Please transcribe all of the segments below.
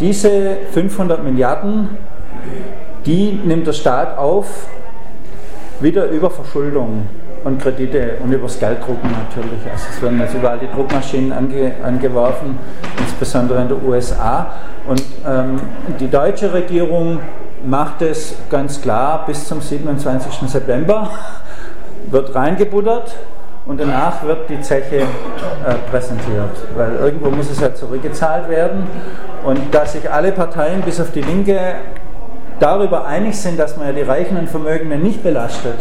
diese 500 Milliarden, die nimmt der Staat auf, wieder über Verschuldung und Kredite und übers Gelddrucken natürlich. Also es werden jetzt überall die Druckmaschinen angeworfen, insbesondere in den USA. Und die deutsche Regierung macht es ganz klar bis zum 27. September, wird reingebuttert und danach wird die Zeche präsentiert, weil irgendwo muss es ja zurückgezahlt werden. Und da sich alle Parteien bis auf die Linke darüber einig sind, dass man ja die Reichen und Vermögenden nicht belastet,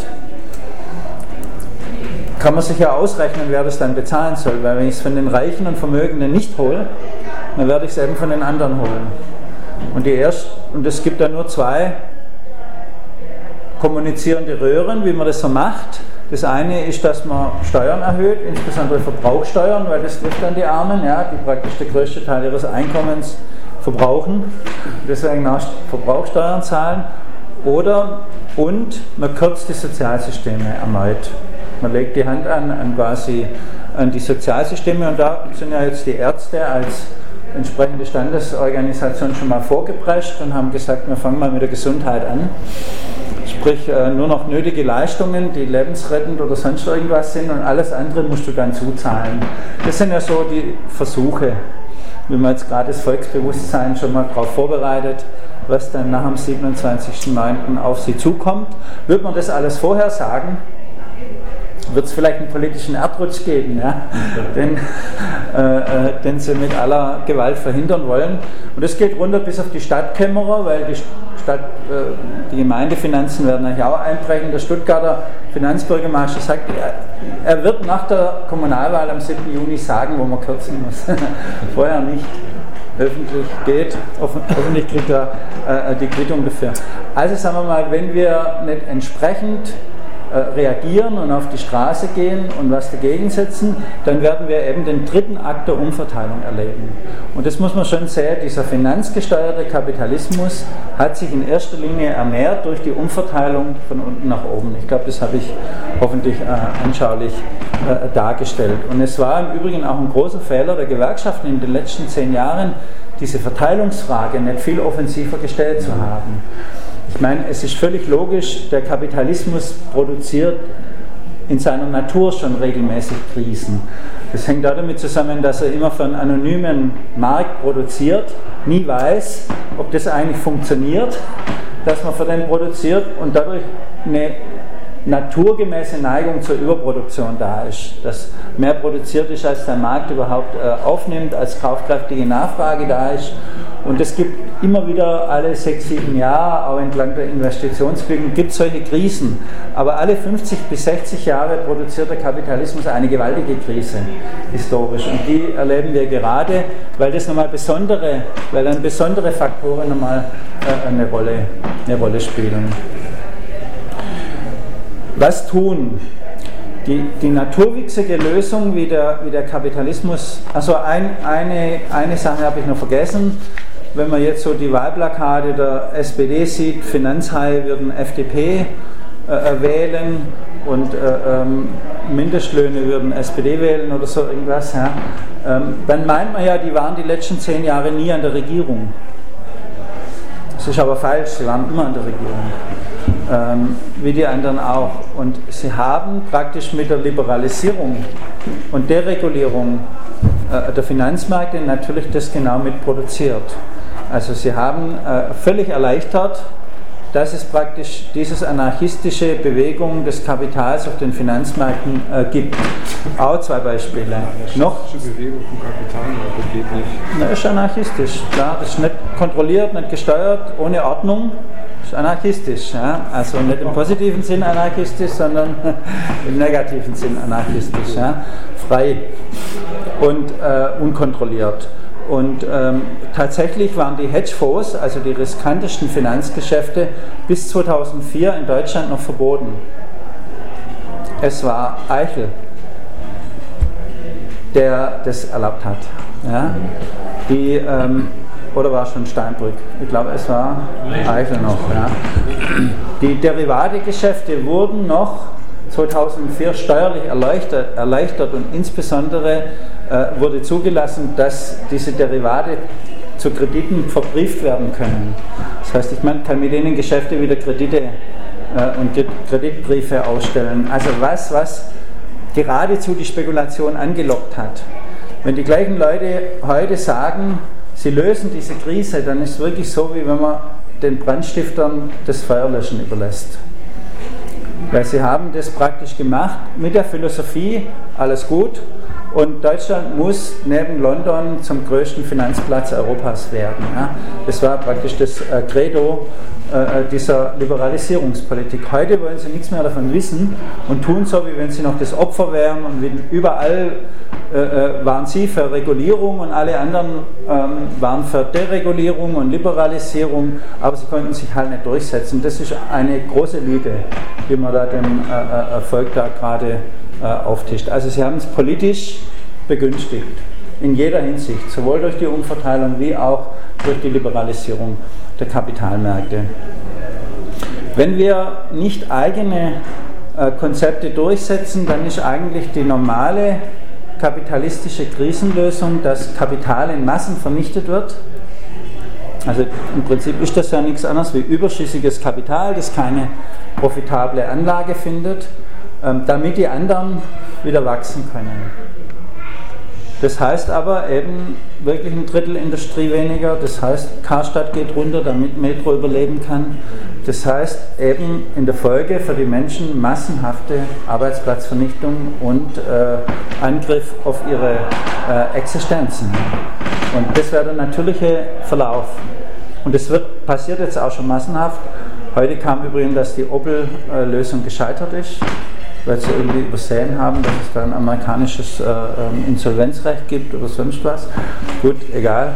kann man sich ja ausrechnen, wer das dann bezahlen soll, weil wenn ich es von den Reichen und Vermögenden nicht hole, dann werde ich es eben von den anderen holen. Und es gibt dann nur zwei kommunizierende Röhren, wie man das so macht. Das eine ist, dass man Steuern erhöht, insbesondere Verbrauchssteuern, weil das trifft dann die Armen, ja, die praktisch den größten Teil ihres Einkommens verbrauchen, deswegen auch Verbrauchssteuern zahlen. Und man kürzt die Sozialsysteme erneut. Man legt die Hand an die Sozialsysteme, und da sind ja jetzt die Ärzte als entsprechende Standesorganisation schon mal vorgeprescht und haben gesagt, wir fangen mal mit der Gesundheit an. Sprich, nur noch nötige Leistungen, die lebensrettend oder sonst irgendwas sind, und alles andere musst du dann zuzahlen. Das sind ja so die Versuche, wie man jetzt gerade das Volksbewusstsein schon mal darauf vorbereitet, was dann nach dem 27.09. auf sie zukommt. Wird man das alles vorher sagen, wird es vielleicht einen politischen Erdrutsch geben, ja? Den sie mit aller Gewalt verhindern wollen. Und das geht runter bis auf die Stadtkämmerer, weil die Gemeindefinanzen werden eigentlich auch einbrechen. Der Stuttgarter Finanzbürgermeister sagt, er wird nach der Kommunalwahl am 7. Juni sagen, wo man kürzen muss. Vorher nicht. Öffentlich geht, hoffentlich kriegt er die Quittung dafür. Also sagen wir mal, wenn wir nicht entsprechend reagieren und auf die Straße gehen und was dagegen setzen, dann werden wir eben den dritten Akt der Umverteilung erleben. Und das muss man schon sehen, dieser finanzgesteuerte Kapitalismus hat sich in erster Linie ernährt durch die Umverteilung von unten nach oben. Ich glaube, das habe ich hoffentlich anschaulich dargestellt. Und es war im Übrigen auch ein großer Fehler der Gewerkschaften in den letzten 10 Jahren, diese Verteilungsfrage nicht viel offensiver gestellt zu haben. Ich meine, es ist völlig logisch, der Kapitalismus produziert in seiner Natur schon regelmäßig Krisen. Das hängt damit zusammen, dass er immer für einen anonymen Markt produziert, nie weiß, ob das eigentlich funktioniert, dass man für den produziert, und dadurch eine naturgemäße Neigung zur Überproduktion da ist, dass mehr produziert ist, als der Markt überhaupt aufnimmt, als kaufkräftige Nachfrage da ist. Und es gibt immer wieder alle 6-7 Jahre, auch entlang der Investitionskriegen, gibt es solche Krisen. Aber alle 50 bis 60 Jahre produziert der Kapitalismus eine gewaltige Krise, historisch. Und die erleben wir gerade, weil dann besondere Faktoren nochmal eine Rolle spielen. Was tun? Die naturwüchsige Lösung, wie der Kapitalismus, also eine Sache habe ich noch vergessen, wenn man jetzt so die Wahlplakate der SPD sieht, Finanzhaie würden FDP wählen und Mindestlöhne würden SPD wählen oder so irgendwas, ja, dann meint man ja, die waren die letzten 10 Jahre nie an der Regierung. Das ist aber falsch, sie waren immer an der Regierung. Wie die anderen auch. Und sie haben praktisch mit der Liberalisierung und Deregulierung der Finanzmärkte natürlich das genau mitproduziert. Also sie haben völlig erleichtert, dass es praktisch diese anarchistische Bewegung des Kapitals auf den Finanzmärkten gibt. Auch 2 Beispiele. Noch? Die Bewegung vom Kapital geht nicht. Na, ist anarchistisch, klar. Das ist nicht kontrolliert, nicht gesteuert, ohne Ordnung. Ist anarchistisch. Ja? Also nicht im positiven Sinn anarchistisch, sondern im negativen Sinn anarchistisch. Ja? Frei und unkontrolliert. Und tatsächlich waren die Hedgefonds, also die riskantesten Finanzgeschäfte, bis 2004 in Deutschland noch verboten. Es war Eichel, der das erlaubt hat. Ja? Oder war es schon Steinbrück? Ich glaube, es war Eichel noch. Ja? Die Derivategeschäfte wurden noch 2004 steuerlich erleichtert und insbesondere wurde zugelassen, dass diese Derivate zu Krediten verbrieft werden können. Das heißt, ich kann mit denen Geschäfte wieder Kredite und Kreditbriefe ausstellen. Also was geradezu die Spekulation angelockt hat. Wenn die gleichen Leute heute sagen, sie lösen diese Krise, dann ist es wirklich so, wie wenn man den Brandstiftern das Feuerlöschen überlässt. Weil sie haben das praktisch gemacht mit der Philosophie, alles gut, und Deutschland muss neben London zum größten Finanzplatz Europas werden. Ja. Das war praktisch das Credo dieser Liberalisierungspolitik. Heute wollen sie nichts mehr davon wissen und tun so, wie wenn sie noch das Opfer wären, und überall waren sie für Regulierung und alle anderen waren für Deregulierung und Liberalisierung, aber sie konnten sich halt nicht durchsetzen. Das ist eine große Lüge, die man da dem Volk da gerade auftischt. Also sie haben es politisch begünstigt, in jeder Hinsicht, sowohl durch die Umverteilung wie auch durch die Liberalisierung der Kapitalmärkte. Wenn wir nicht eigene Konzepte durchsetzen, dann ist eigentlich die normale kapitalistische Krisenlösung, dass Kapital in Massen vernichtet wird. Also im Prinzip ist das ja nichts anderes wie überschüssiges Kapital, das keine profitable Anlage findet, damit die anderen wieder wachsen können. Das heißt aber eben wirklich 1/3 Industrie weniger, das heißt Karstadt geht runter, damit Metro überleben kann. Das heißt eben in der Folge für die Menschen massenhafte Arbeitsplatzvernichtung und Angriff auf ihre Existenzen. Und das wäre der natürliche Verlauf. Und das passiert jetzt auch schon massenhaft. Heute kam übrigens, dass die Opel-Lösung gescheitert ist, weil sie irgendwie übersehen haben, dass es da ein amerikanisches Insolvenzrecht gibt oder sonst was. Gut, egal.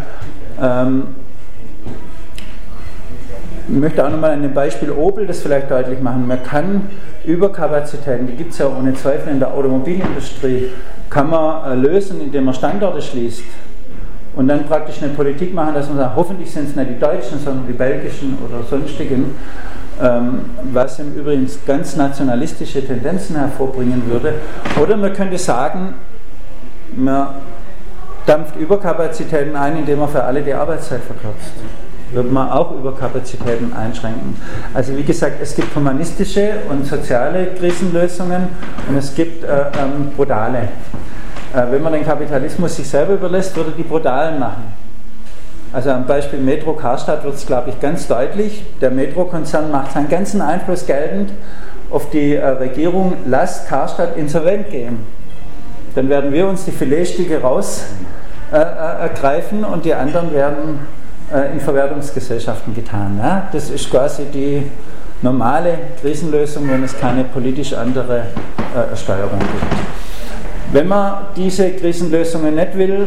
Ich möchte auch nochmal an dem Beispiel Opel das vielleicht deutlich machen. Man kann Überkapazitäten, die gibt es ja ohne Zweifel in der Automobilindustrie, kann man lösen, indem man Standorte schließt und dann praktisch eine Politik machen, dass man sagt, hoffentlich sind es nicht die Deutschen, sondern die belgischen oder sonstigen, was im Übrigen ganz nationalistische Tendenzen hervorbringen würde. Oder man könnte sagen, man dampft Überkapazitäten ein, indem man für alle die Arbeitszeit verkürzt. Wird man auch Überkapazitäten einschränken. Also wie gesagt, es gibt humanistische und soziale Krisenlösungen und es gibt brutale. Wenn man den Kapitalismus sich selber überlässt, würde die brutalen machen. Also am Beispiel Metro Karstadt wird es, glaube ich, ganz deutlich. Der Metro-Konzern macht seinen ganzen Einfluss geltend auf die Regierung, lasst Karstadt insolvent gehen. Dann werden wir uns die Filetstücke rausgreifen und die anderen werden in Verwertungsgesellschaften getan. Ja? Das ist quasi die normale Krisenlösung, wenn es keine politisch andere Steuerung gibt. Wenn man diese Krisenlösungen nicht will,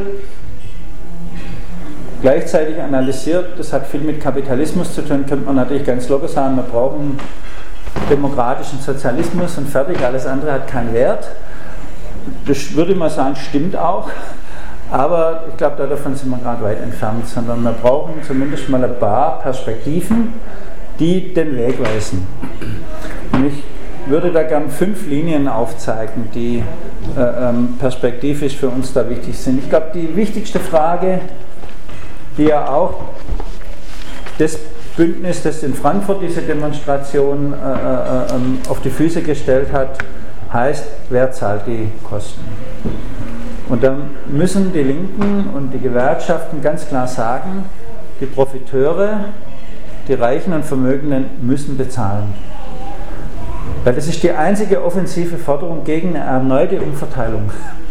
gleichzeitig analysiert, das hat viel mit Kapitalismus zu tun, könnte man natürlich ganz locker sagen, wir brauchen demokratischen Sozialismus und fertig, alles andere hat keinen Wert. Das würde ich mal sagen, stimmt auch. Aber ich glaube, davon sind wir gerade weit entfernt, sondern wir brauchen zumindest mal ein paar Perspektiven, die den Weg weisen. Und ich würde da gern 5 Linien aufzeigen, die perspektivisch für uns da wichtig sind. Ich glaube, die wichtigste Frage, die ja auch das Bündnis, das in Frankfurt diese Demonstration auf die Füße gestellt hat, heißt, wer zahlt die Kosten? Und dann müssen die Linken und die Gewerkschaften ganz klar sagen, die Profiteure, die Reichen und Vermögenden müssen bezahlen. Weil das ist die einzige offensive Forderung gegen eine erneute Umverteilung.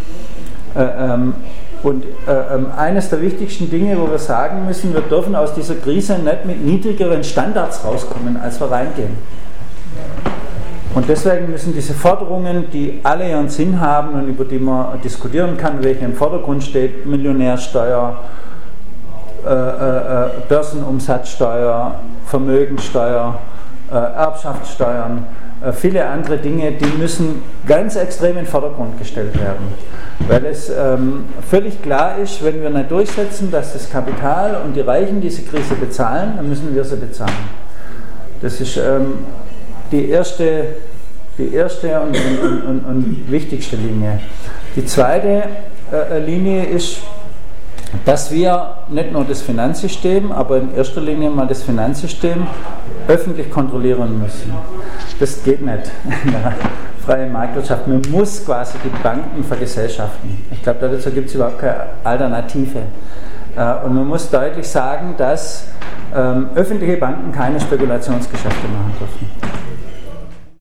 Und eines der wichtigsten Dinge, wo wir sagen müssen, wir dürfen aus dieser Krise nicht mit niedrigeren Standards rauskommen, als wir reingehen. Und deswegen müssen diese Forderungen, die alle ihren Sinn haben und über die man diskutieren kann, welche im Vordergrund steht, Millionärsteuer, Börsenumsatzsteuer, Vermögensteuer, Erbschaftssteuern, viele andere Dinge, die müssen ganz extrem in den Vordergrund gestellt werden. Weil es völlig klar ist, wenn wir nicht durchsetzen, dass das Kapital und die Reichen diese Krise bezahlen, dann müssen wir sie bezahlen. Das ist die erste und wichtigste Linie. Die zweite Linie ist, dass wir nicht nur das Finanzsystem, aber in erster Linie mal das Finanzsystem öffentlich kontrollieren müssen. Das geht nicht in der freien Marktwirtschaft. Man muss quasi die Banken vergesellschaften. Ich glaube, dazu gibt es überhaupt keine Alternative. Und man muss deutlich sagen, dass öffentliche Banken keine Spekulationsgeschäfte machen dürfen.